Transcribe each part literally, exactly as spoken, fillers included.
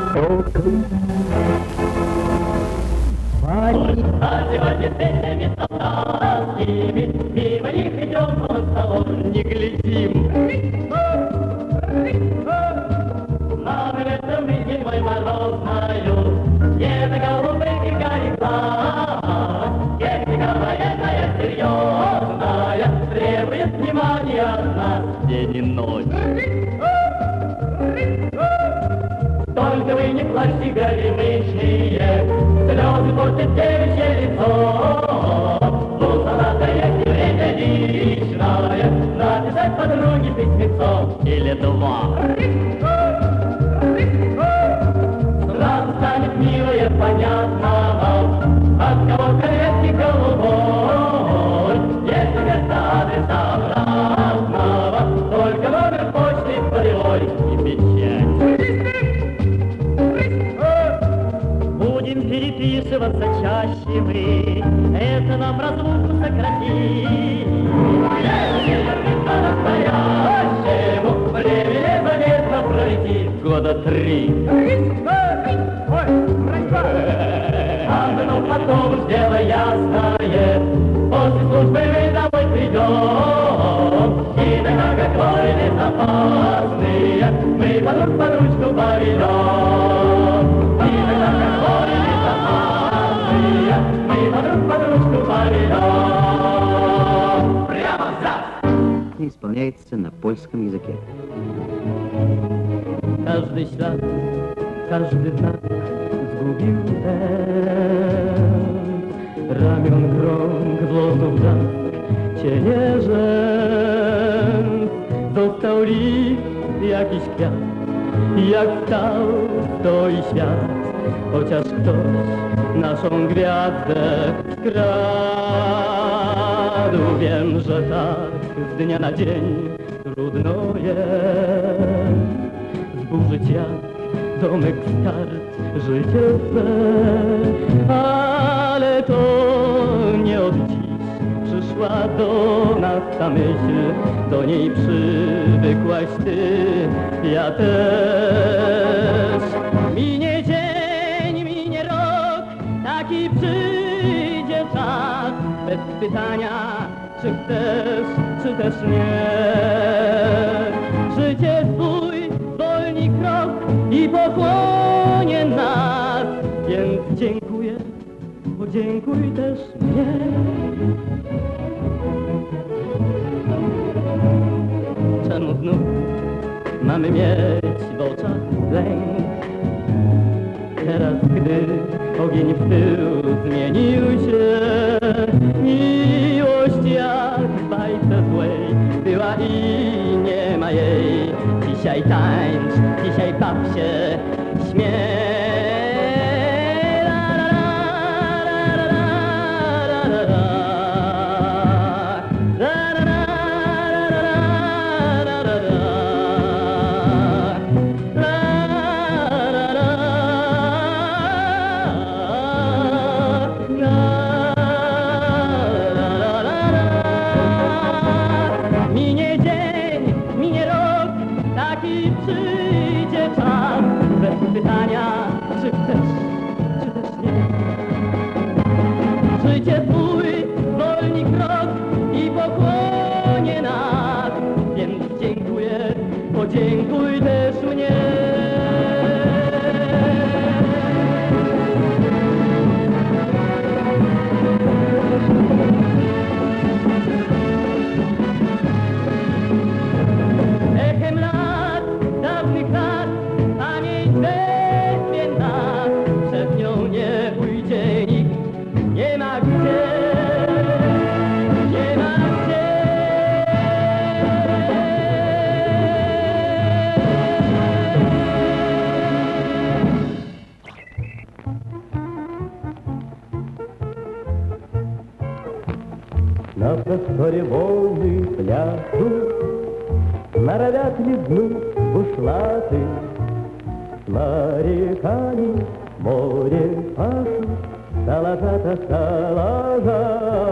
Одевайте песнями солдатскими, мимо них идем по салон, не глядим. На этом зимой морозною, где-то голубых и карих глаз, техника военная серьезная, требует внимания от нас день и ночь. Только вы не плачьте, горемычные, слезы портят девичье лицо. У солдата есть и время личное, написать подруге письмецо или два. Сразу станет милое понятно вам, от кого конверте голубой. Если вместо адреса обратного, только номер почты полевой и печать. Будем переписываться чаще мы, это нам разлуку сократит. Если по-настоящему времени заметно пройти года три. А ну потом сделай ясное, после службы мы домой придем. И тогда какой безопасные мы подруг под ручку поведем. И тогда какой безопасные мы подруг под ручку поведем. Прямо за! Исполняется на польском языке. Każdy ślad, każdy znak zgubił ten ramion krąg, włosów blask, cienie rzęs. Został list, jakiś kwiat, jak stał, stoi świat, chociaż ktoś naszą gwiazdę skradł. Wiem, że tak z dnia na dzień trudno jest zburzyć jak domek start życie swe, ale to nie od dziś przyszła do nas ta myśl, do niej przywykłaś ty, ja też. Minie dzień, minie rok, taki przyjdzie czas, bez pytania, czy chcesz, czy też nie. Życie twój wolni krok i pochłonie nas, więc dziękuję, podziękuj też mnie. Czemu znów mamy mieć w oczach lęk? Teraz, gdy ogień w pył zmienił się, miłość jak w bajce złej była i nie ma jej. Dzisiaj tańcz, dzisiaj baw się, śmiej. Życie twój, wolni krok i pochłonie nas, więc dziękuję, podziękuj też mnie. Echem lat, dawnych lat, pamięć weźmie nas, przez nią nie pójdzie nikt. Nie ma gdzie, nie ma gdzie. На просторе волны пляшут, норовят лизнуть бушлаты. Моряками море пашут, салазата, салазата,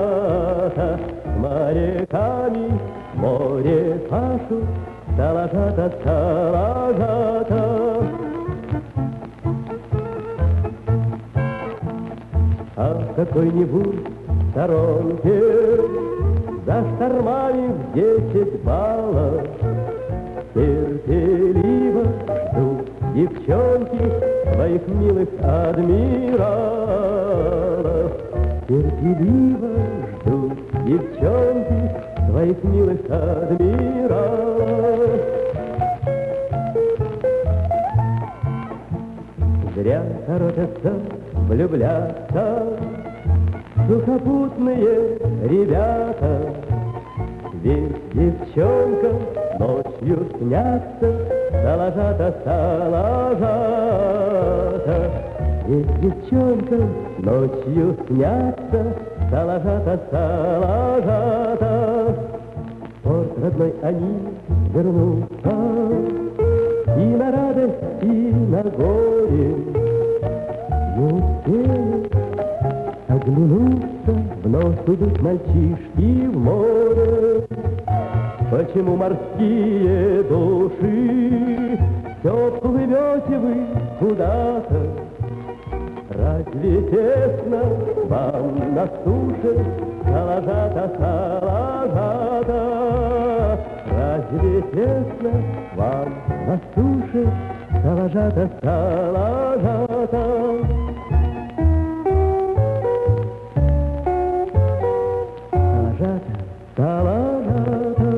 моряками море пашут, салазата, салазата. какой-нибудь сторонке за штормами в десять баллов терпеливо ждут девчонки своих милых адмиралов. Терпеливо ждут девчонки своих милых адмиралов. Зря торопятся влюбляться сухопутные ребята, ведь девчонкам ночью снятся салажата, салажата. Ведь девчонкам ночью снятся салажата, салажата. В порт родной они вернутся и на радость, и на горе. Не успеют оглянуться, вновь идут мальчишки в море. Почему морские души все плывете вы куда-то? Разве тесно вам на суше, салажата, салажата? Разве тесно вам на суше, салажата, салажата? Салажата, салажата.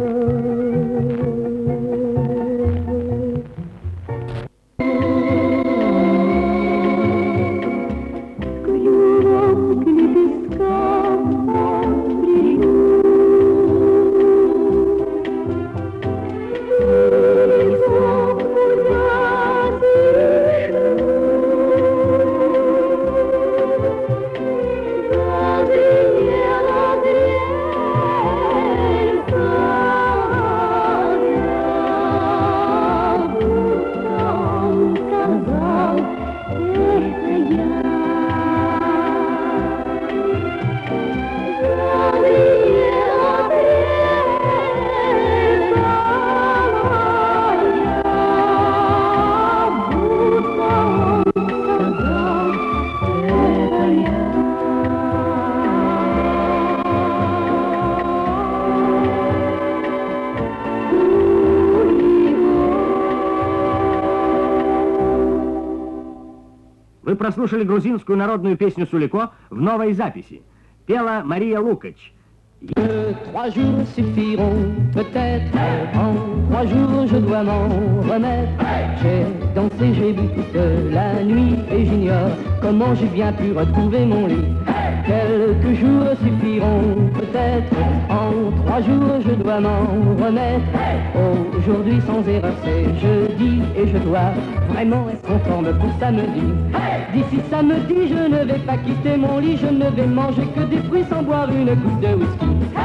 Вы прослушали грузинскую народную песню «Сулико» в новой записи. Пела Мария Лукач. Que trois jours suffiront peut-être, en trois jours je dois m'en remettre. J'ai dansé, j'ai bu toute la nuit et j'ignore comment j'ai bien pu retrouver mon lit. Quelques jours suffiront peut-être, en trois jours je dois m'en remettre. Aujourd'hui sans erreur c'est jeudi et je dois vraiment être conforme pour samedi. D'ici samedi je ne vais pas quitter mon lit, je ne vais manger que des fruits sans boire une goutte de whisky.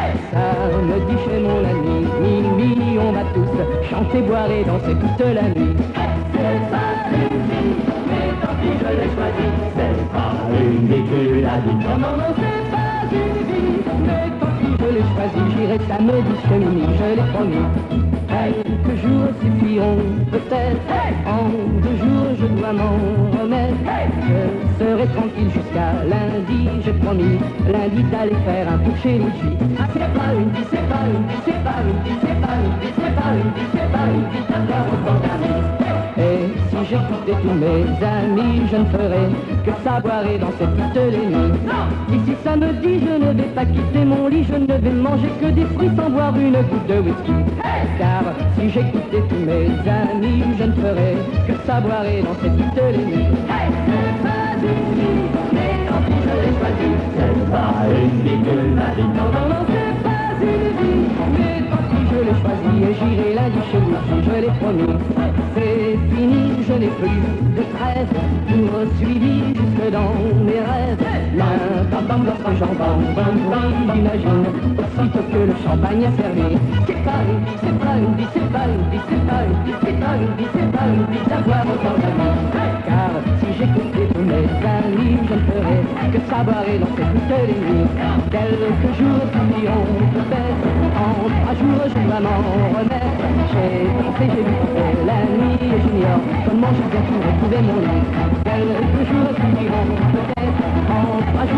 Samedi chez mon ami, minuit on va tous chanter, boire et danser toute la nuit. C'est pas une vie, mais tant pis je l'ai choisi. C'est pas une vie que la vie. Non, non, non, c'est pas une vie, mais tant pis je l'ai choisi. J'irai samedi chez minuit, je l'ai promis. Quelques jours suffiront peut-être, en deux jours je dois m'en remettre. Je serai tranquille jusqu'à lundi, j'ai promis, lundi d'aller faire un tour chez Luigi. Ah c'est pas une vie, c'est pas une vie, c'est pas une vie, c'est pas une vie, c'est pas une vie, c'est pas une vie d'avoir autant d'amis. Et si j'écoutais tous mes amis, je ne ferais que savoir et danser toutes les nuits. D'ici samedi, je ne vais pas quitter mon lit, je ne vais manger que des fruits sans boire une goutte de whisky. Car si j'écoutais tous mes amis, je ne ferais que savoir et danser toutes les nuits. C'est pas une vie, mais tant pis je l'ai choisi. C'est pas une vie que la vie. Non, non, non, c'est pas une vie, mais tant pis je l'ai choisi. Et j'irai lundi chez Luigi, je l'ai promis. C'est fini, je n'ai plus de trêve, poursuivi jusque dans mes rêves. L'un bam bam lorsque j'en bam bam bam, j'imagine aussitôt que le champagne est servi. C'est pas une vie, c'est pas une vie, c'est pas une vie, c'est pas une vie, c'est pas une vie, c'est pas une vie d'avoir autant d'amis. Car si j'écoutais tous mes amis, je ne ferais que savoir et danser toutes les nuits. Quelques jours suffiront peut-être, en trois jours je dois m'en remettre. J'ai dansé, j'ai vu toute la nuit et j'ignore comment j'ai bien pu retrouver mon lit. Quelques jours suffiront peut-être, en trois jours je dois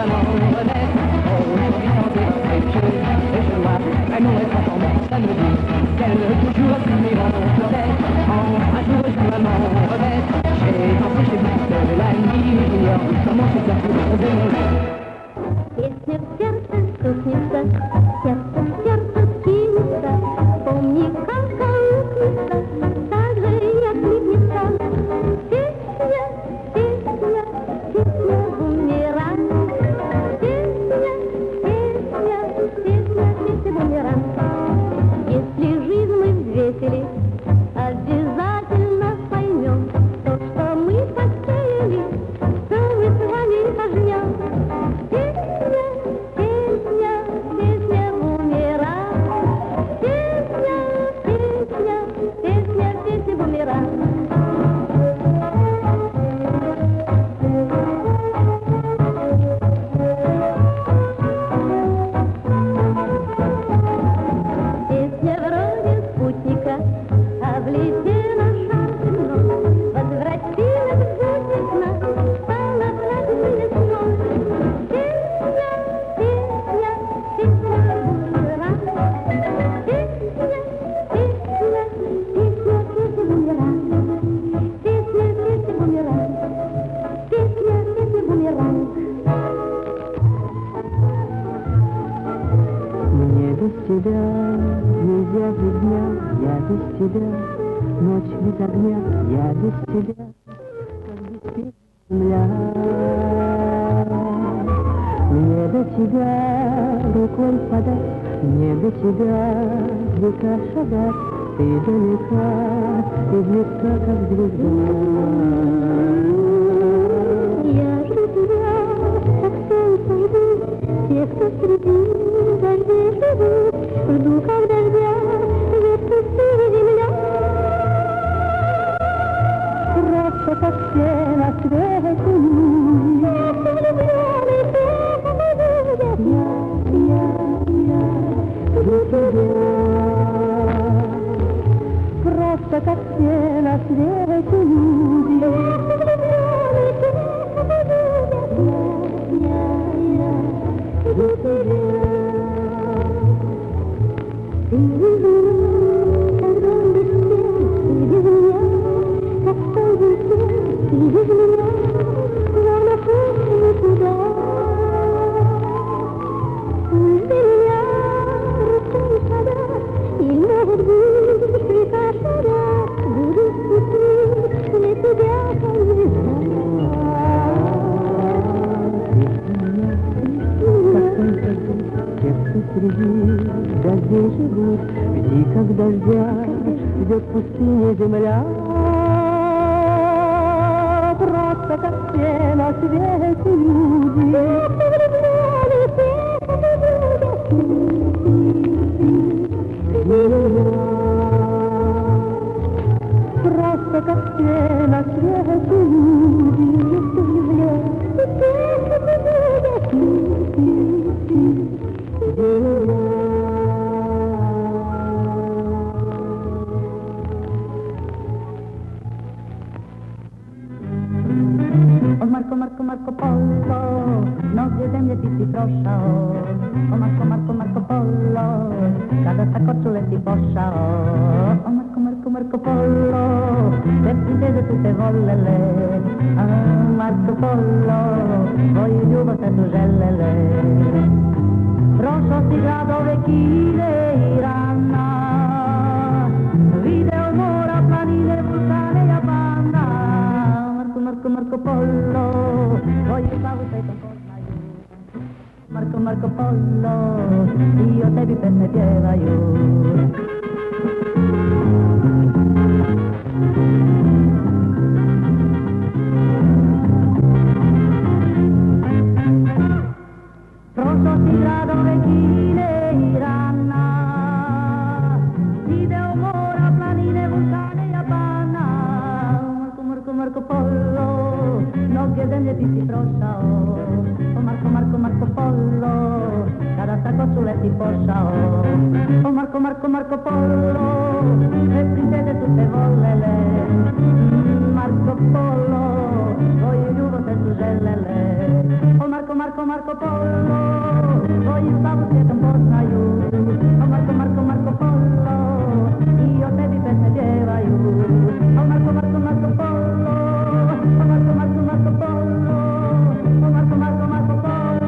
vraiment renaître. Oh, aujourd'hui tenter quelque chose, et je vois un nom est transformant, ça me dit qu'elle toujours finiront peut-être. En un jour je dois m'en remettre. J'ai dansé chez vous toute la nuit, j'ignore comment j'ai perdu de mon lit. Песня в сердце стукнется, сердце в сердце кинется, помни, как колыхнется, так же и откликнется. Песня, песня, песня бумеранг, песня, песня, песня, песня бумеранг. Если жизнь мы взвесили, обязательно поймем то, что мы посеяли, то мы с вами пожнем. Песня, песня, песня бумеранг, песня, песня, песня, песня бумеранг. Песня вроде спутника облетела шаром, возвратилась в будник нас, стала влажной весной. Песня, песня, песня бумеранг, песня, песня, песня, песня бумеранг, песня, песня бумеранг, песня, песня бумеранг. Мне без тебя нельзя без дня, я без тебя, ночь без огня, я без тебя, как без песни земля. Мне до тебя рукой подать, мне до тебя века шагать, ты далека и близка, как звезда. Я жду тебя, как солнце жду, тех, кто среди дождей живут, жду, как дождя, ведь пустыня земля. Просто как все на свете люди. Влюбленный всех обидят. Я, я, я жду тебя. Просто как все на свете люди. Влюбленный всех обидят. Я, я жду тебя. Ты без меня, когда без тебя, ты без меня, как солнце, ты без меня, словно путь никуда. Пусть для меня рукой подать, и может быть века шагать, буду с пути для тебя, как звезда. Тех, кто среди дождей живут, жди, как дождя, ждет пустыня земля. Просто как все на свете люди. Влюбленный всех обидят. Просто как все на свете люди. Если влюблен, то всех обидят. O Marco, Marco, Marco Polo, nowie ziemię pisi prosza o. O Marco, Marco, Marco Polo, cada saccocciolo si poscia o. O Marco, Marco, Marco Polo, le princese tutte vollele. Ah, Marco Polo, voglio giuvo se tu gellele. Rosso si grado vecchile iranna, video mora planine vulcane e abanna. Marco, Marco, Marco Polo, voglio stavo sei con Marco, Marco Polo, io te vi permetteva io. Rosso si grado vecchine iranna, video mora planine vulcane e abanna. Marco, Marco, Marco Polo, nowie ziemię pisi prosza o. O Marco, Marco, Marco Polo, cada saccocciolo si poscia o. O Marco, Marco, Marco Polo, le princese tutte vollele. Marco Polo, voglio giuvo se tu gellele. O Marco, Marco Марко, Марко Поло, твою славу світом познаю. О, Марко, Марко, Марко Поло, і о тобі песня співаю. О, Марко, Марко, Марко Поло, о, Марко, Марко, Марко Поло, о, Марко, Марко, Марко Поло.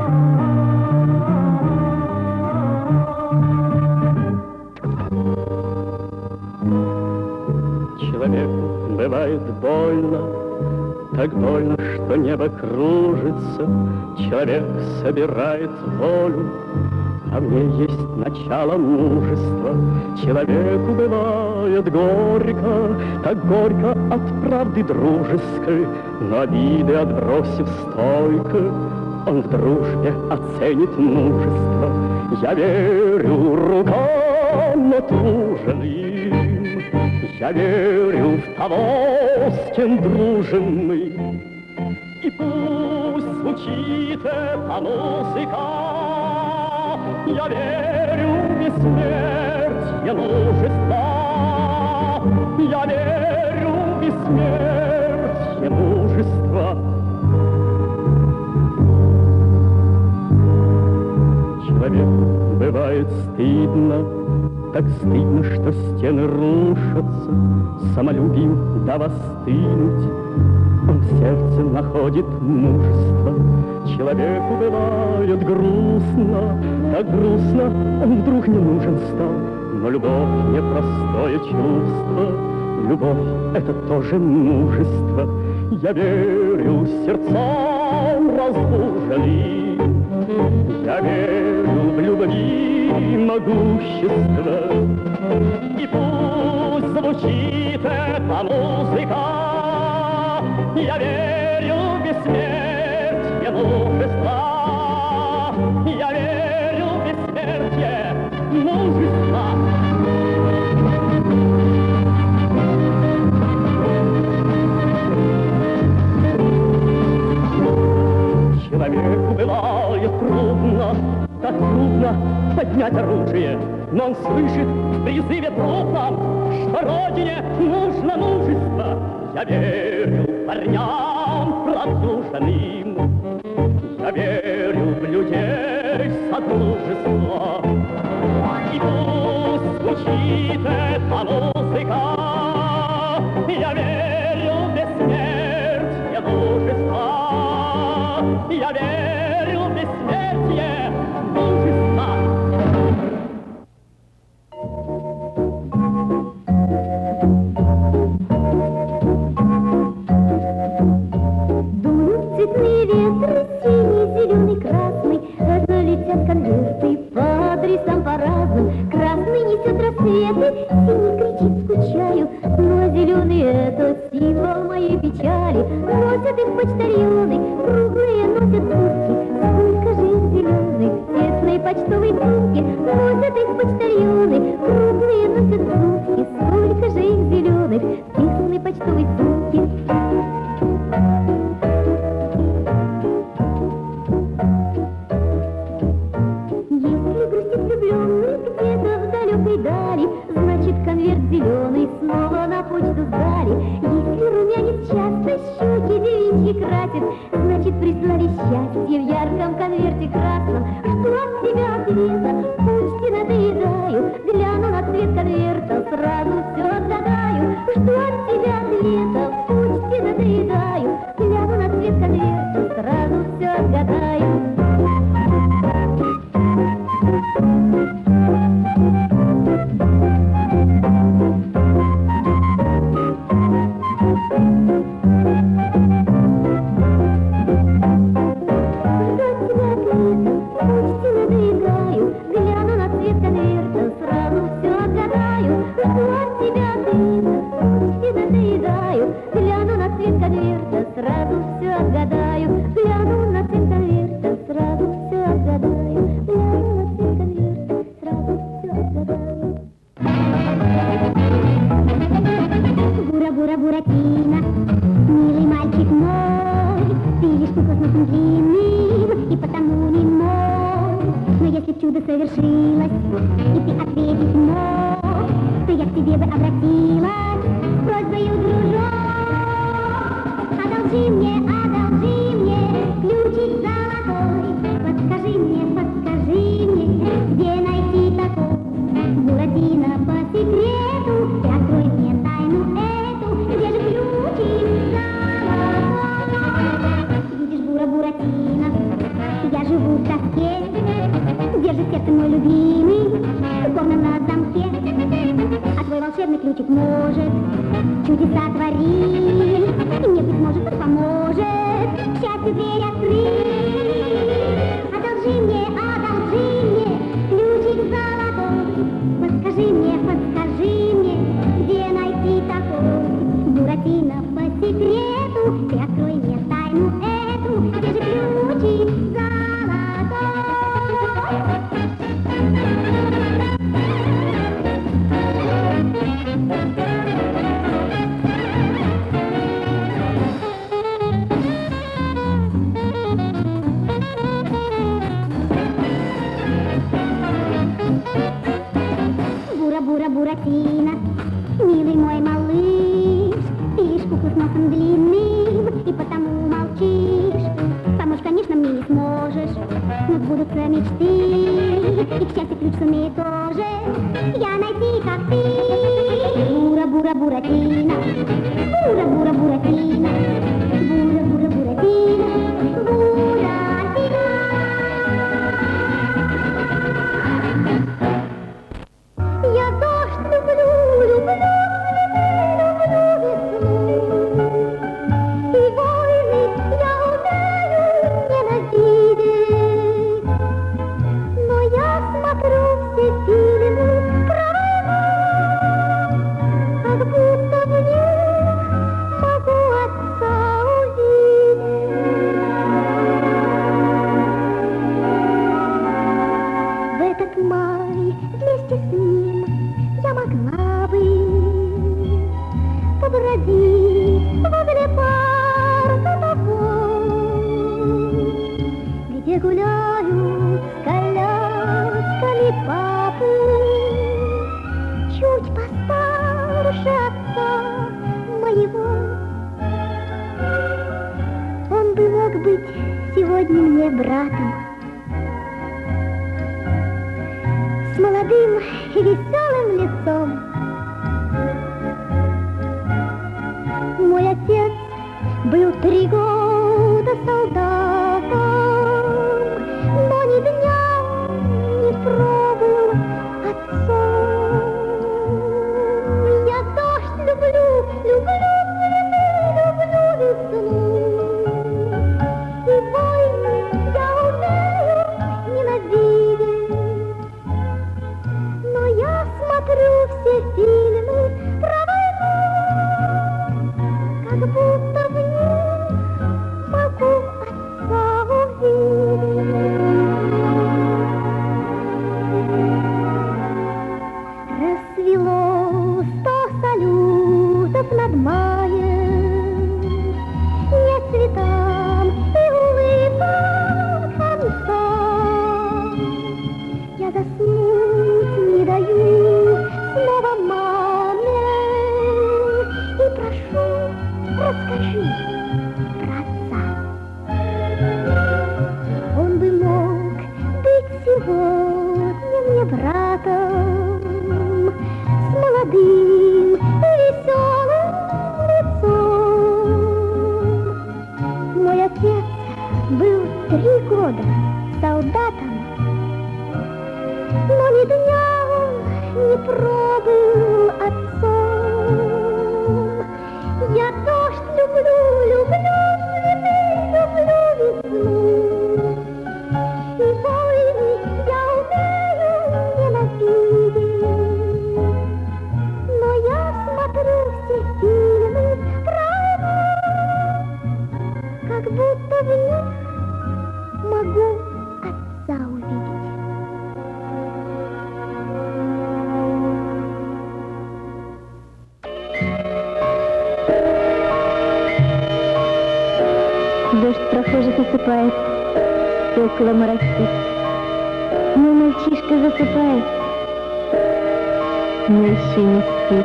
Человеку бывает больно, так больно, что небо кружится. Человек собирает волю, а в ней есть начало мужества. Человеку бывает горько, так горько от правды дружеской, но обиды отбросив стойко, он в дружбе оценит мужество. Я верю рукам натруженным, я верю в того, с кем дружим мы. И пусть звучит эта музыка, я верю в бессмертие мужества. Я верю в бессмертие мужества. Человеку бывает стыдно, так стыдно, что стены рушатся, самолюбию дав остынуть, он в сердце находит мужество. Человеку бывает грустно, так грустно, он вдруг не нужен стал. Но любовь — непростое чувство, любовь — это тоже мужество. Я верю сердцам разбуженным, я верю в любви могущество. И пусть звучит эта музыка, я верю в бессмертие мужества. Я верю в бессмертие мужества. Человеку бывает трудно, так трудно поднять оружие, но он слышит в призыве трупном, что Родине нужно мужество. Я верю парням прослуженным, я верю в людей содружества. И пусть звучит эта музыка, я верю в бессмертие мужества. Я верю в бессмертие мужества. Дуют цветные ветры, синий, зеленый, красный, разлетят конверты по адресам по разным. Красный несет рассветы, синий кричит скучаю, но зеленый — это символ моей печали. Носят их почтальоны, круглые носят сумки, сколько же их зеленых в тесной почтовой сумке. Носят их почтальоны, круглые носят сумки, сколько же их зеленых в тесной почтовой сумке. Если грустит влюбленный где-то в далекой дали, значит конверт зеленый снова на почту сдали. Если румянец часто щеки девичьи красит, значит прислали счастье в ярком конверте красном. Что от тебя ответа, почте надоедаю, гляну на цвет конверта, сразу все отгадаю. Что от тебя ответа, почте надоедаю, гляну на цвет конверта, сразу все отгадаю. Совершилось, и ты ответить мог, то я к тебе бы обратилась с просьбою, дружок. Одолжи мне, одолжи мне ключик золотой. затвори, мне, быть может, поможет к счастью дверь открыть. Одолжи мне, одолжи мне ключик золотой, подскажи мне, подскажи мне, где найти такой. Буратино, по секрету, ты открой мне тайну эту, где же ключик золотой? Бура-бура, Буратино, милый мой малыш, ты лишь куклу с носом длинным, и потому молчишь. Помочь, конечно, мне не сможешь, но сбудутся мечты, и к счастью ключ сумею тоже я найти, как ты. Бура-бура, Буратино, бура-бура, Буратино, бура-бура, Буратино, Буратино. Я дождь люблю, люблю, люблю весну, и войны я умею ненавидеть, но я смотрю все фильмы про войну, как будто в них могу отца увидеть. В этот май вместе с ним я могла бы побродить возле парка такой, где гуляют с колясками папы, чуть постарше отца моего. Он бы мог быть сегодня мне братом, с молодым и веселым лицом. Мой отец был три года солдатом, но ни дня не пробыл отцом. Я дождь люблю, люблю, люблю весну, и войны я умею ненавидеть, но я смотрю все фильмы про войну, как будто в них могу отца увидеть. Рассвело сто салютов над маем, нет цветам и улыбкам конца. Я заснуть не даю снова маме и прошу, расскажи про отца. Он бы мог быть сегодня мне братом, с молодым и веселым лицом. Мой отец был три года солдатом, но ни дня он не пробыл отцом. Я дождь люблю, люблю, люблю весну, и войны я умею ненавидеть, но я смотрю все фильмы про войну, как будто в них могу отца увидеть. Дождь прохожих осыпает, стекла моросит, но мальчишка засыпает, но еще не спит.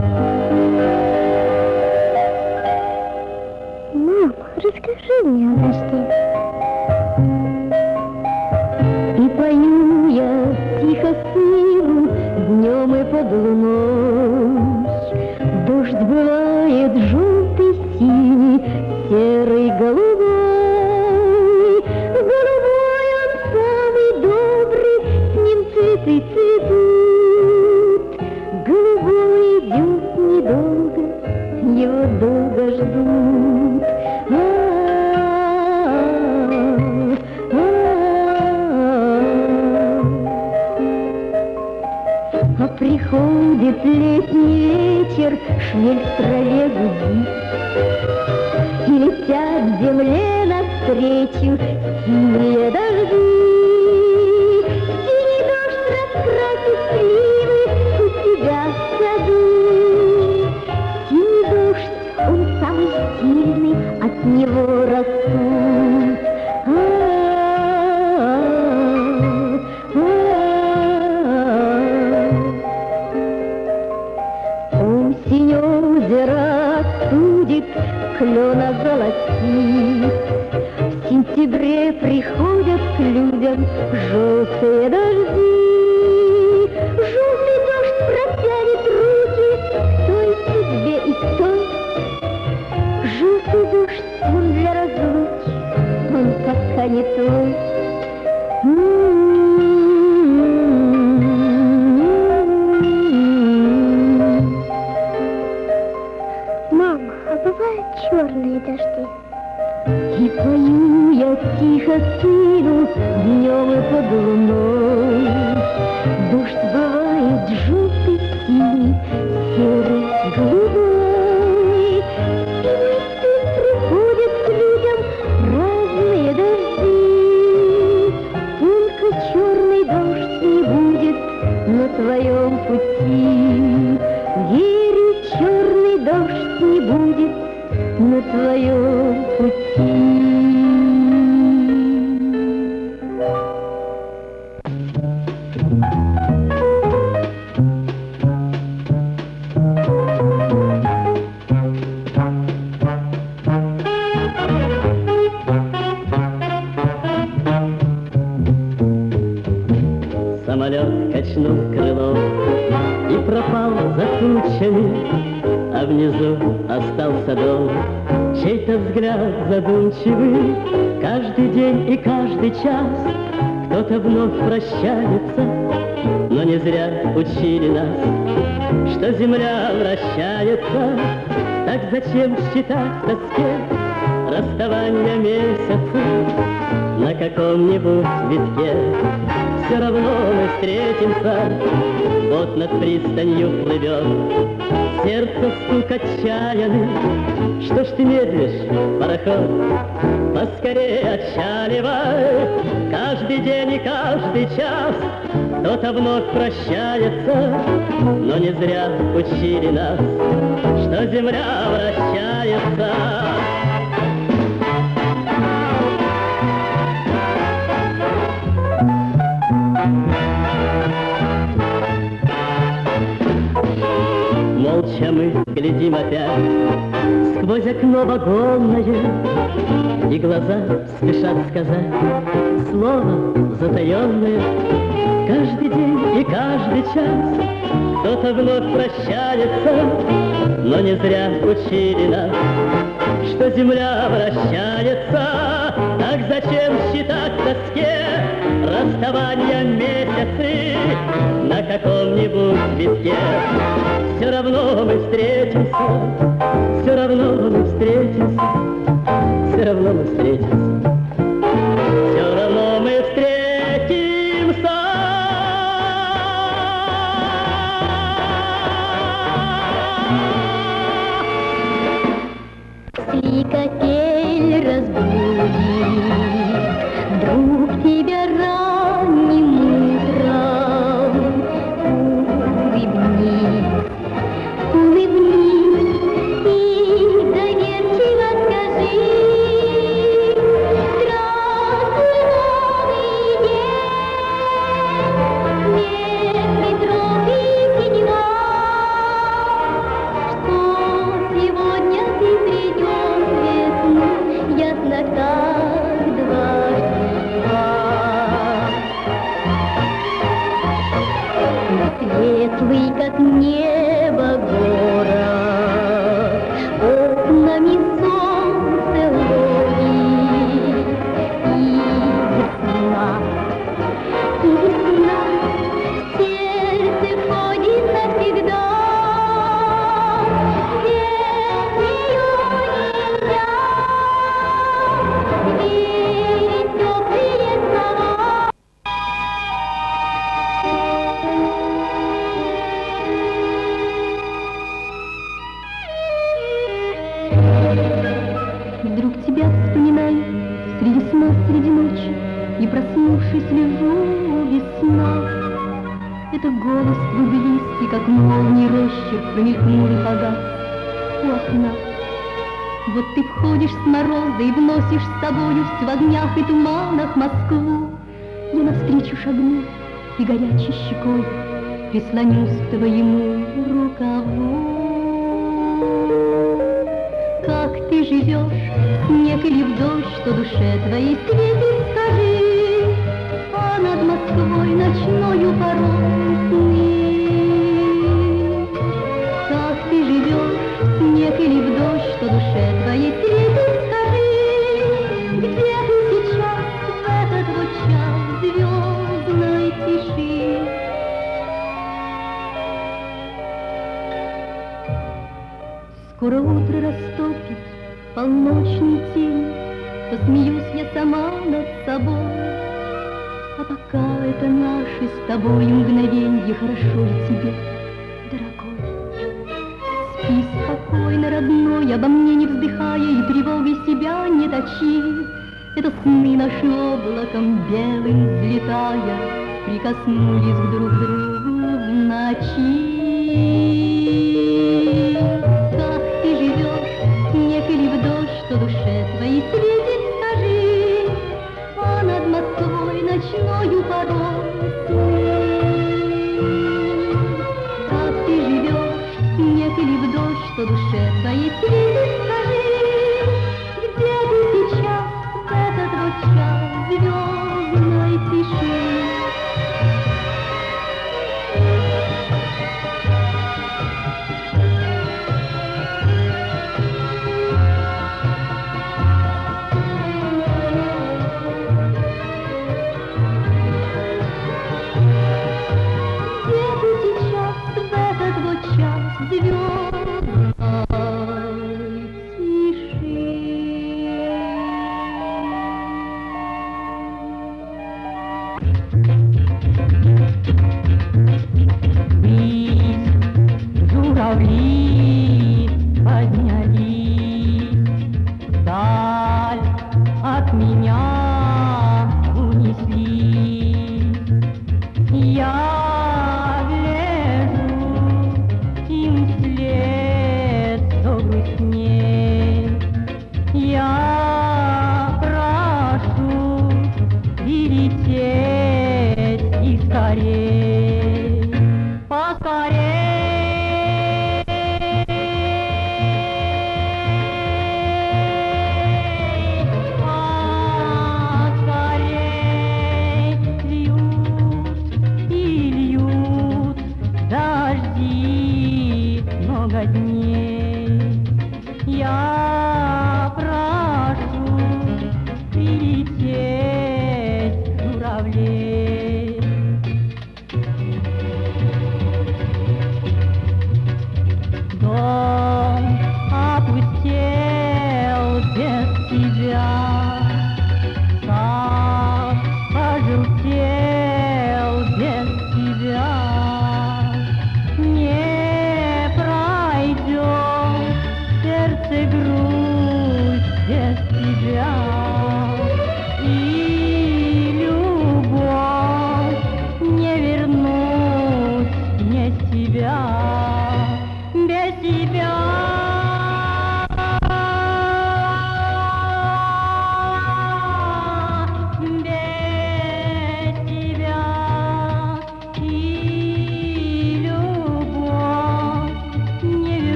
Мам, расскажи мне о дожде. И пою я тихо сыну днем и под луной. Дождь бывает желтый, синий, серый, голубой. Голубой он самый добрый, с ним цветы цветут. Голубой идет недолго, его долго ждут. А приходит летний вечер, шмель в траве гудит, и летят земле навстречу синие дожди. Синий дождь раскрасит сливы у тебя в саду. Синий дождь, он самый сильный, от него растут. Клена золотит, в сентябре приходят к людям желтые дожди. Желтый дождь протянет руки к той судьбе и к той. Желтый дождь, он для разлуки, он пока не твой. Черные дожди. И пою я тихо сыну днем и под луной. Дождь бывает желтый, синий, серый, голубой. И приходят к людям разные дожди. Только черный дождь не будет на твоем пути. Верю, черный дождь не будет на твоем пути. Самолет качнул крылом и пропал за тучами, а внизу остался дом, чей-то взгляд задумчивый. Каждый день и каждый час кто-то вновь прощается, но не зря учили нас, что земля вращается. Так зачем считать в тоске расставания месяца на каком-нибудь витке? Все равно мы встретимся, вот над пристанью плывет. Сердце стук отчаянный, что ж ты медлишь, пароход? Поскорее отчаливай, каждый день и каждый час кто-то вновь прощается, но не зря учили нас, что земля вращается. Молча мы глядим опять сквозь окно вагонное, и глаза спешат сказать слово затаенное. Каждый день и каждый час кто-то вновь прощается, но не зря учили нас, что земля вращается. Так зачем считать в тоске расставания месяцы на каком-нибудь витке? Все равно мы встретимся, все равно мы встретимся, все равно мы встретимся, все равно мы встретимся. Если капель разбудит вдруг тебя ранним утром, улыбнись, улыбнись и доверчиво скажи: здравствуй, новый день, нет метровый синева, что сегодня ты придешь в весну, ясно как дважды два. Вдруг тебя вспоминаю среди сна, среди ночи, и, проснувшись, лежу без сна. Это голос твой близкий, как молний росчерк, промелькнул и погас у окна. Вот ты входишь с мороза и вносишь с собою всю в огнях и туманах Москву. Я навстречу шагну и горячей щекой прислонюсь к твоему рукаву. Как ты живешь, снег или в дождь, что душе твоей светит, скажи, а над Москвой ночною порой сны. Как ты живешь, снег или в дождь, что душе твоей светит, скажи, где ты сейчас в этот вот час звездной тиши? Скоро утро растопит полночный тень, посмеюсь я сама над собой. А пока это наши с тобой мгновенье, хорошо ли тебе, дорогой? Спи спокойно, родной, обо мне не вздыхая и тревогой себя не точи. Это сны наши облаком белым взлетая прикоснулись друг к другу в ночи. Или в дождь, что душе твоей светит, скажи, а над Москвой ночною порой сны. Как ты живешь, снег или в дождь, что душе твоей светит, скажи, где ты сейчас в этот вот час звездной тиши?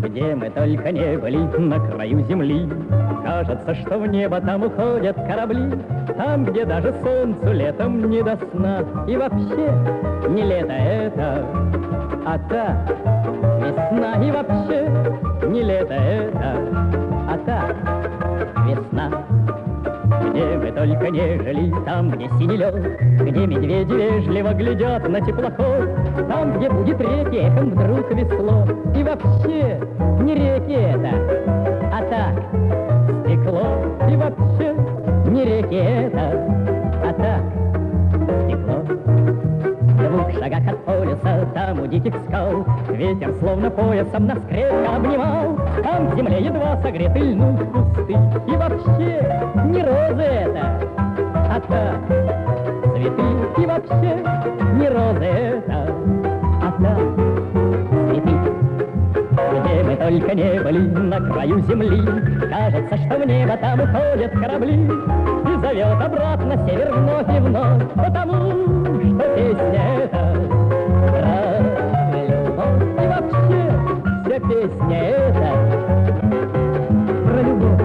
где мы только не были, на краю земли. Кажется, что в небо там уходят корабли, там, где даже солнцу летом не до сна. И вообще не лето это, а так весна. И вообще не лето это, а так весна. Где мы только не жили, там, где синий лед, где медведи вежливо глядят на теплоход, там, где будет реки эхом вдруг весло. И вообще не реки это, а так стекло. И вообще не реки это, а так стекло. В двух шагах от полюса, там у диких скал, ветер словно поясом нас крепко обнимал. Там в земле едва согреты льнут кусты. И вообще не розы это, а так цветы. И вообще не розы это, а так цветы. Где мы только не были, на краю земли, кажется, что в небо там уходят корабли. И зовет обратно север вновь и вновь, потому что песня эта про любовь. И вообще вся песня эта про любовь.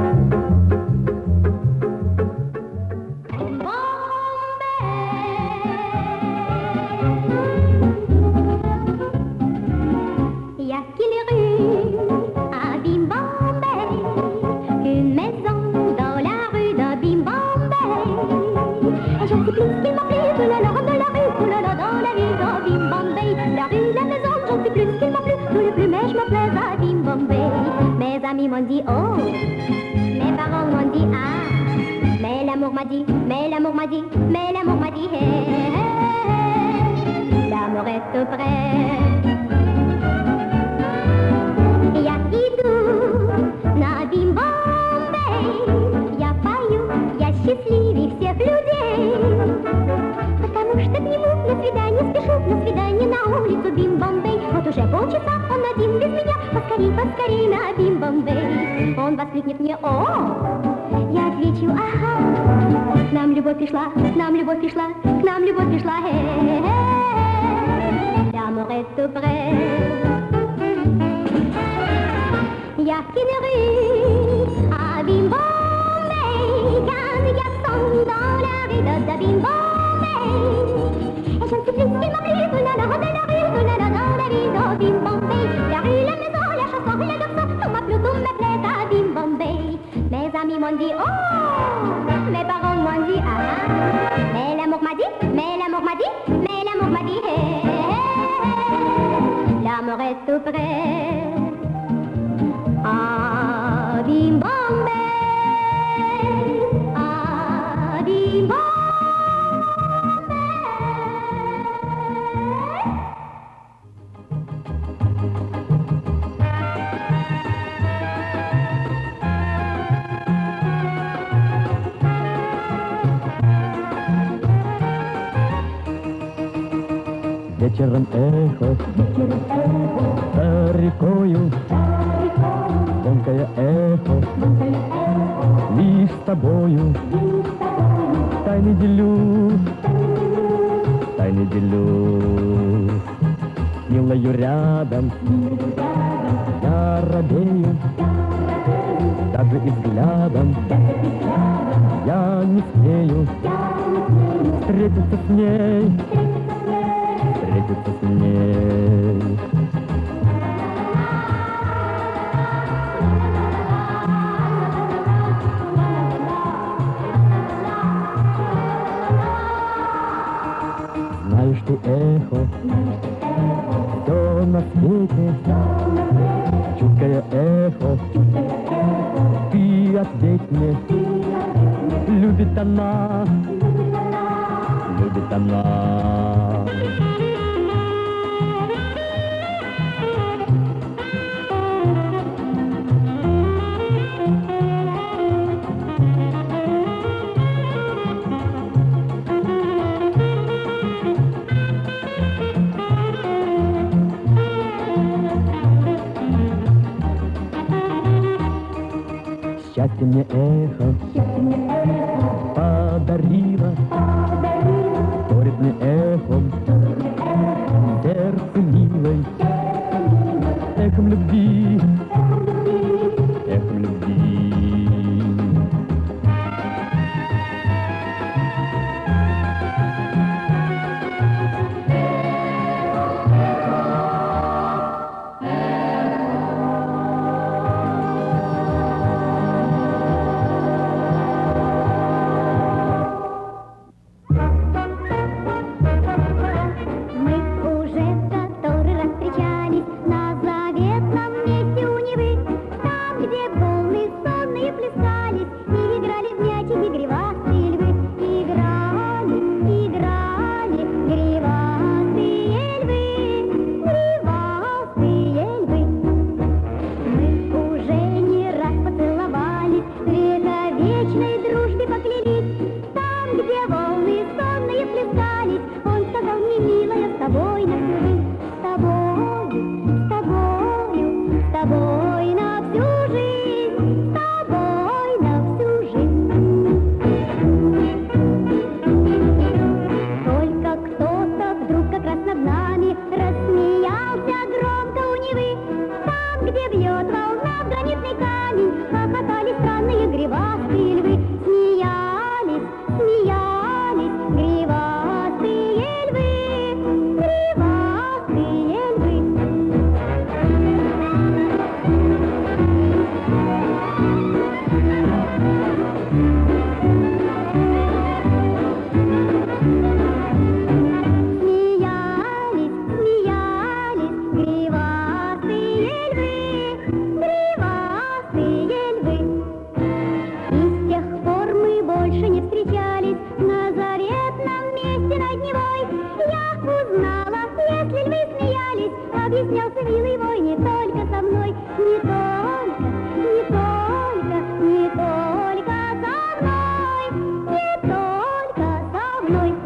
Mes amis m'ont dit oh, mes parents m'ont dit ah, mais l'amour m'a dit, mais l'amour m'a dit, mais l'amour m'a dit hey, hey, hey. L'amour est tout près. Я иду на Бим-бомбей, я пою, я счастливее всех людей, потому что к нему на свидание спешу, на свидание на улицу Бим-бомбей. Вот уже полчаса он один без меня, поскорей, поскорей на Бим-бомбей. Он воскликнет мне о, я отвечу ага, к нам любовь пришла, к нам любовь пришла, к нам любовь пришла, хе-хе-хе. L'amour est tout près. Я в Кинери, à Bim-Bombay, qu'un garçon dans la rue de Bim-Bombay. Et je ne sais plus ce qu'il m'a plu, tout la la de la rue, tout la la dans la ville de Bim-Bombay. La rue, la maison, la chanson et le garçon, tout m'a plu, tout me plaît à Bim-Bombay. Mes amis m'ont dit oh, mes parents m'ont dit ah, mais l'amour m'a dit, mais l'amour m'a dit, mais l'amour m'a dit hey, hey, hey. L'amour est tout près. À Bim-Bombay, à Bim-Bombay. Вечером эхо, за рекою, звонкое эхо, лишь с тобою, тайны делю, тайны делю, с милою рядом, я робею, даже и взглядом, я не смею встретиться с ней, встретиться с ней. Знаешь ты, эхо, все на свете, чуткое эхо, ты ответь мне, любит она, любит она. Счастье мне эхо подарило, вторит мне эхом сердце милой, эхом любви Гривастые львы, гривастые львы. И с тех пор мы больше не встречались на заветном месте над Невой. Я узнала, если львы смеялись, объяснялся милый мой не только со мной, не только, не только, не только со мной, не только со мной.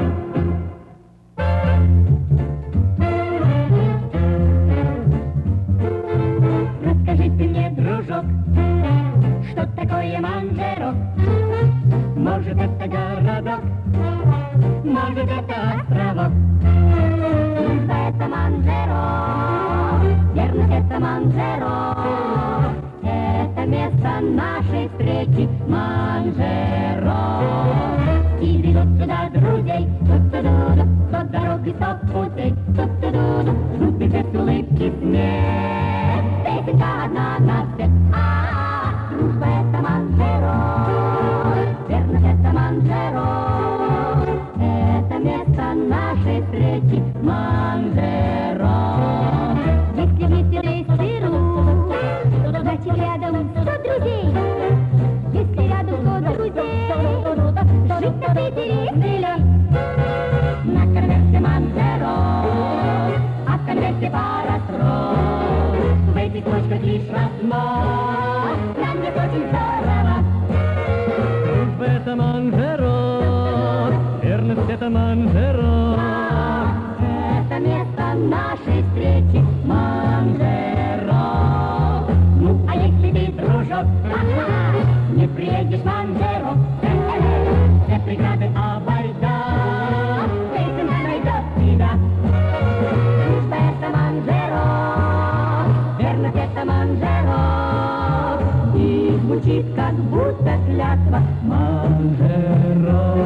Расскажи ты мне, дружок, что такое манжерок? Может, это городок, может, это островок. Дружба — это манжерок, верность — это манжерок, это место нашей встречи, манжерок. И ведут сюда друзей, ту-ту-ду-ду, сто дорог и сто путей, ту-ту-ду-ду, ждут без улыбки смех, песенка одна на свет. А-а-а, дружба — это манжерок, верность — это манжерок, это место нашей встречи, манжерок. Если вместе рейсируют, значит рядом сто друзей. Если рядом сто друзей, то жить на Питере веселей. На конверте манжерок, а в конверте пара строк. В этих строчках лишь одно, нам не очень здорово. Дружба — это манжерок, верность — это манжерок. Это место нашей встречи, манжерок. Ну, а если ты, дружок, не приедешь в манжерок, все преграды обойдя, Песенка найдет тебя. Дружба — это манжерок, верность — это манжерок. И звучит, как будто клятва, манжерок,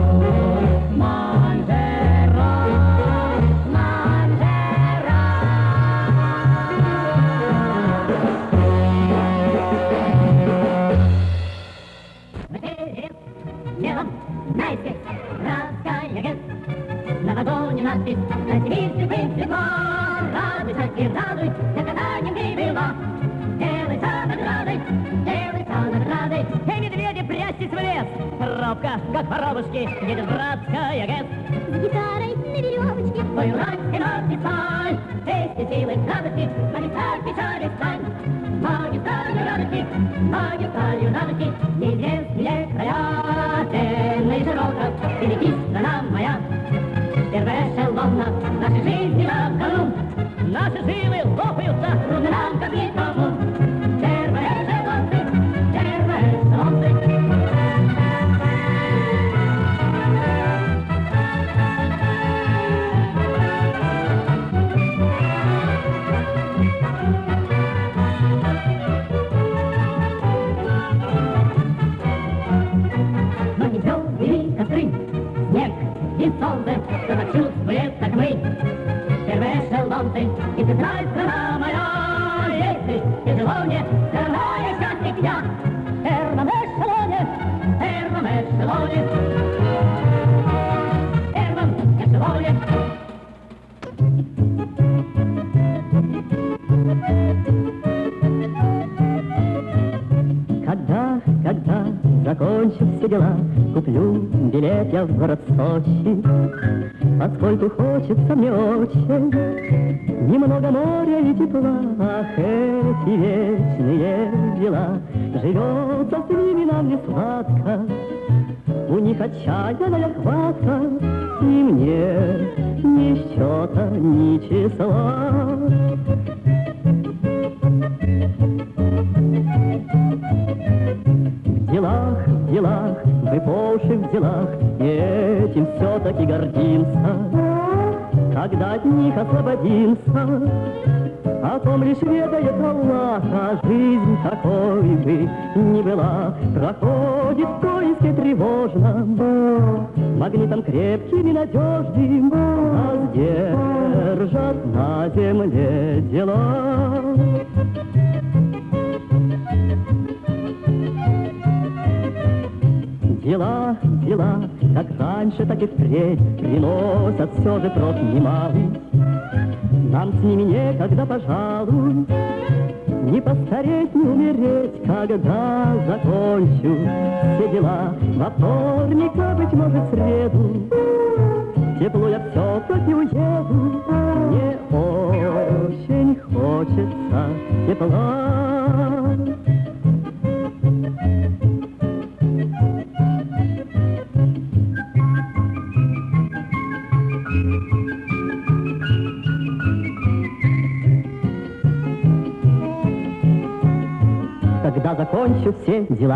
манжерок, манжерок. Вперед, смело, найти, раскаяние. На вагоне надпись, на тебе принципа. Радуйся и радуй, наказанием ты была. Делайся наградой, делайся наградой. Эй, медведи, прячьтесь в лес. Робко, как воробушки, едет братская ГЭС. С гитарой на веревочке, Твою рать и написай, вместе силой радости, магистраль печали стань. Магистралью радости, магистралью радости, неизвестные края, длинно и широко, велики страна моя. Первая эшелона, нашей жизни на кону, наши силы лопаются, трудно нам как никому. Первая эшелонцы, первая эшелонцы. Но не все вели костры, снег и солнце, кто так чувствует, так мы. Первые эшелонцы, и ты знаешь, страна моя, если тяжело мне, все равно я счастлив я. В первом эшелоне, в первом эшелоне, в первом эшелоне. Когда, когда закончу все дела, куплю билет я в город Сочи. Поскольку хочется мне очень немного моря и тепла, ах, эти вечные дела, живется с ними нам не сладко, у них отчаянная хватка, и мне ни счета, ни числа. В делах, в делах, вы Польши в делах, и этим все-таки гордимся. Когда от них освободимся, о том лишь ведает Аллах, а жизнь такой бы не была. Проходит в поиске тревожно, магнитом крепким и надежным, нас держат на земле дела. Дела, дела, как раньше, так и впредь, приносят все же прок немалый. нам с ними некогда, пожалуй, не постареть, не умереть, когда закончу все дела. Во вторник, а быть может, в среду, тепло я все-таки уеду. Мне очень хочется тепла. Когда закончу все дела.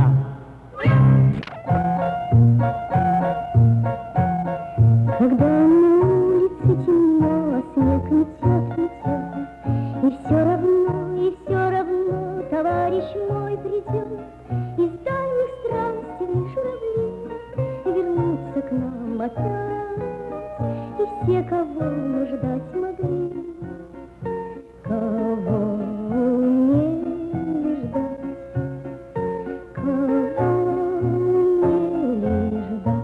Когда на улице темно, снег метет, метет, и все равно, и все равно товарищ мой придет, из дальних странствий журавли вернутся к нам опять, и все, кого мы ждать могли, кого умели ждать, кого умели ждать.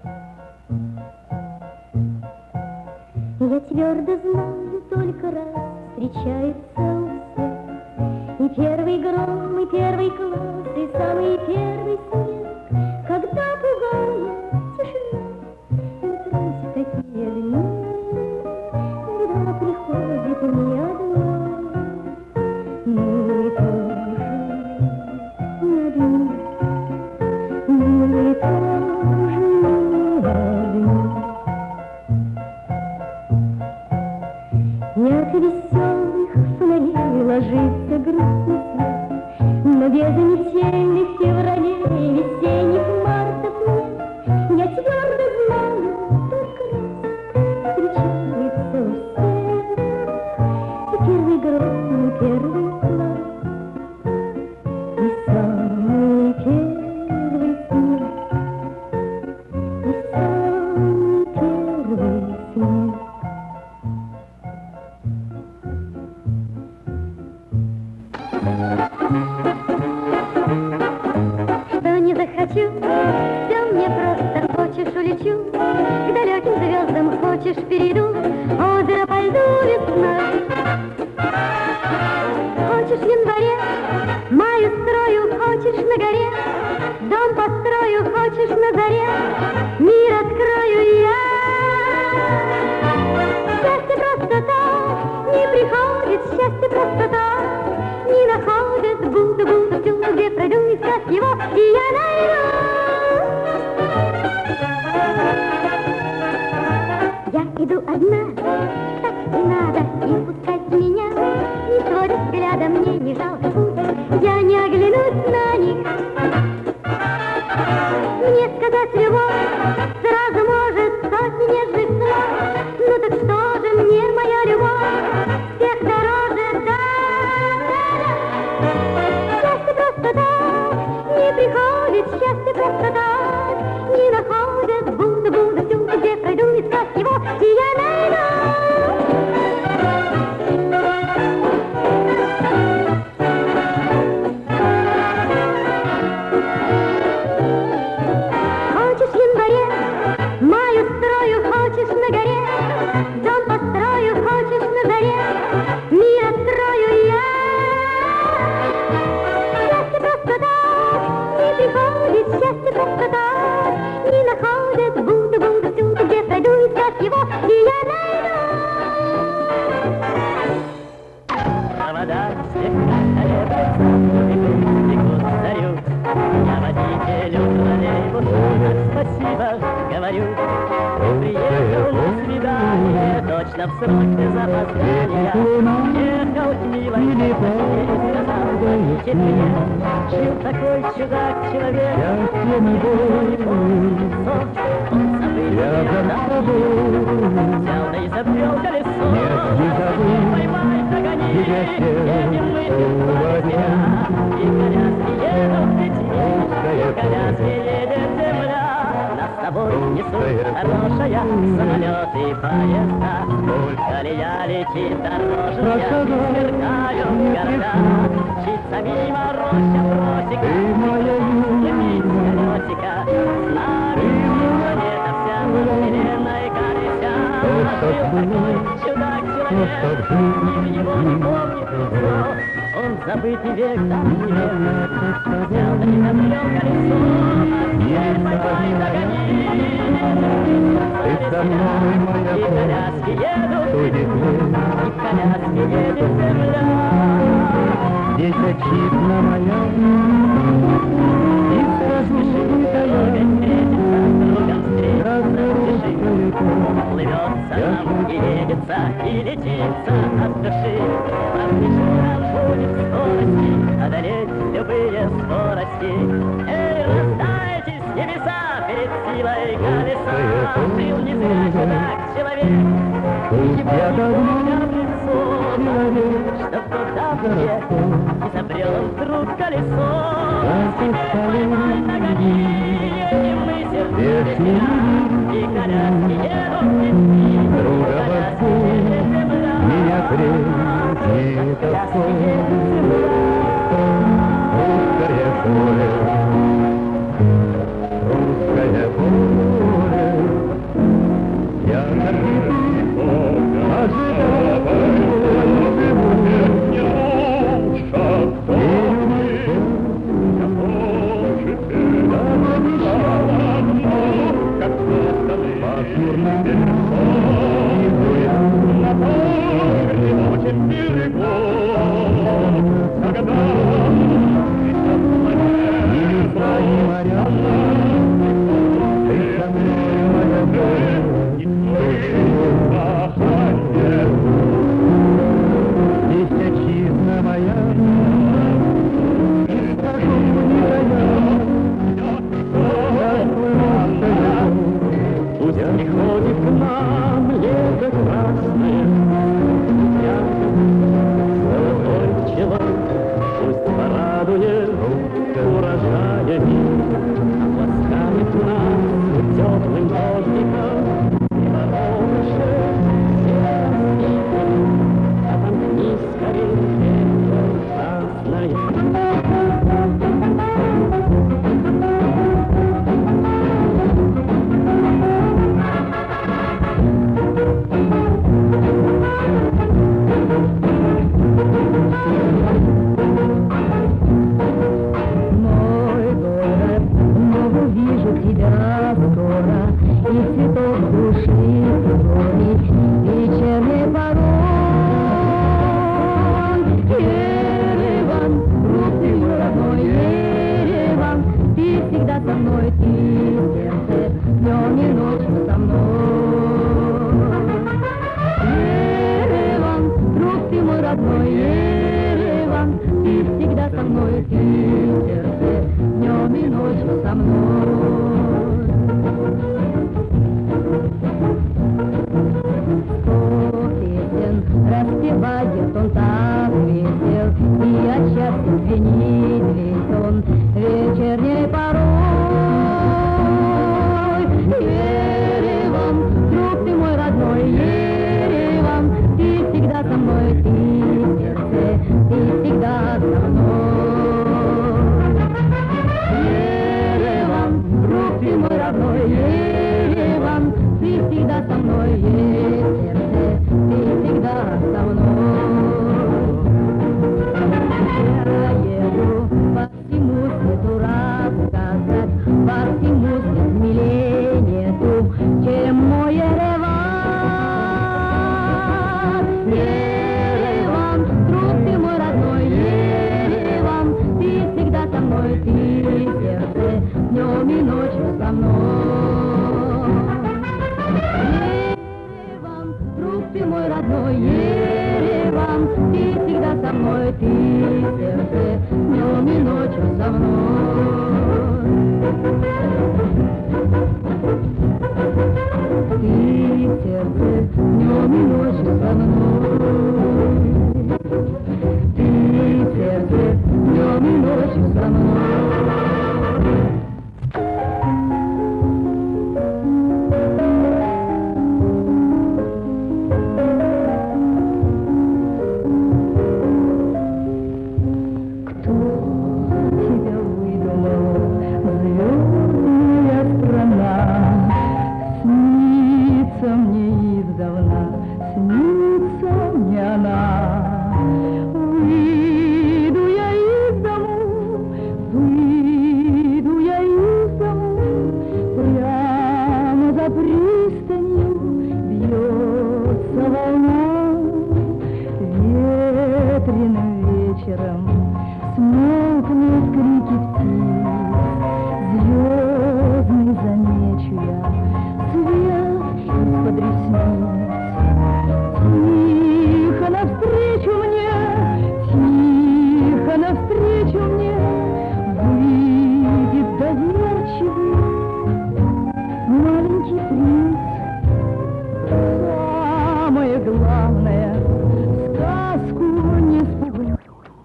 Я твердо знаю, только раз встречается у всех и первый гром, и первый класс, и самый первый снег, когда пугает тишина, утром в такие дни, беда приходит не одна, мы тоже не одни, мы тоже не одни. Нет веселых фонарей, ложится грустный свет, но без метельных февралей, весенних мартов нет. Я твердо знаю, только раз встречается у всех и первый гром, и первый класс, и самый первый снег, и самый первый снег. Что не захочу, все мне просто хочешь улечу, к далеким звездам хочешь перейду, озеро по льду весной. Хочешь в январе, маю строю, хочешь на горе, дом построю, хочешь на заре, мир открою я. Счастье просто так не приходит, счастье просто так не находит, буду, буду всюду, где пройду, искать его, и я найду. Я иду одна, так и надо, и пускать меня не сводит взгляда, мне не жалко путь, я не оглянусь на них. Мне сказать любовь сразу может сотни нежных слов, ну так что же мне моя любовь всех дороже, да? Счастье просто так не приходит, счастье просто так не находит, буду, буду всюду, где пройду, искать его, и я найду. Хочешь в январе, маю строю, хочешь на горе, дом построю, хочешь на заре, мир открою я. Счастье просто так не приходит, счастье просто так не находит, буду, буду всюду, где пройду, искать его, и я найду. Провода слегка колеблются, бегут, бегут зарю. Я водителю троллейбуса спасибо говорю. Приехал на свидание, точно в срок без опоздания. Ехал с милой, и сказал, значит мне, жил такой чудак-человек. Он забыл меня, взял да и запрел колесо. Поймай, догони, едем мы без меня. И коляски едут в пяти, коляски едет земля. Нас с тобой несут хорошая самолет и поезда. Сколько ли я летит дорожная, сверкают города. Мчится мимо роща просека, летит колесика. С нами планета вся, вселенная колеса. Жил такой чудак-человек. просто в жизни его не помнит лицо. Он забытый век там не век, взял да не забрел колесо, а теперь поймай догони. Ты со мной, моя и коляски едут, будет и в коляске едет земля. здесь отчизна моя, и скажу плывется нам и едется, и летится от души. Промежуток будет скорости, одолеть любые скорости. Эй, рождайтесь, небеса, перед силой колеса. Жил не зря так человек, его не лицо, чтоб туда приехать, изобрел он вдруг колесо. Теперь поймай догони, и мы сердце и коляски едут детьми, друга возьму, меня прежде тоской. Русское поле, русское поле, я Снится мне издавна, снится вечером смолкнут крики птиц, звездный замечу я свет из-под ресниц. Тихо навстречу мне, тихо навстречу мне выйдет доверчивый маленький принц. Самое главное, сказку не спугнуть.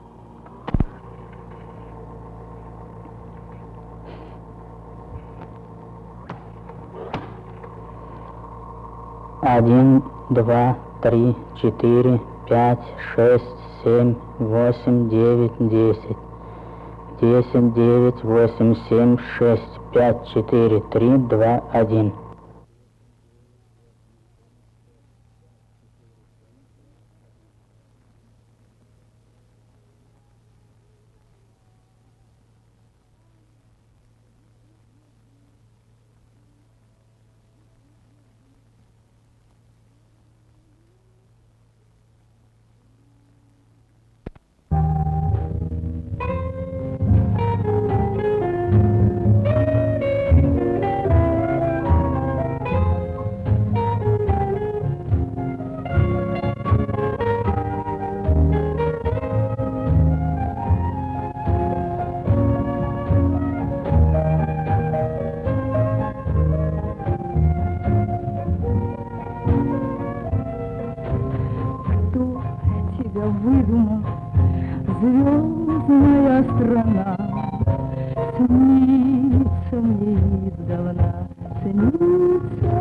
Один, два, три, четыре, пять, шесть, семь, восемь, девять, десять. Десять, девять, восемь, семь, шесть, пять, четыре, три, два, один. Выдумал звездная страна, снится мне издавна, снится